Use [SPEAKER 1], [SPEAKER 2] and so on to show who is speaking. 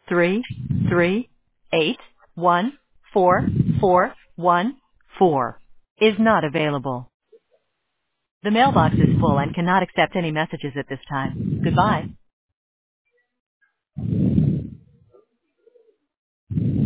[SPEAKER 1] 338144414 is not available. The mailbox is full and cannot accept any messages at this time. Goodbye.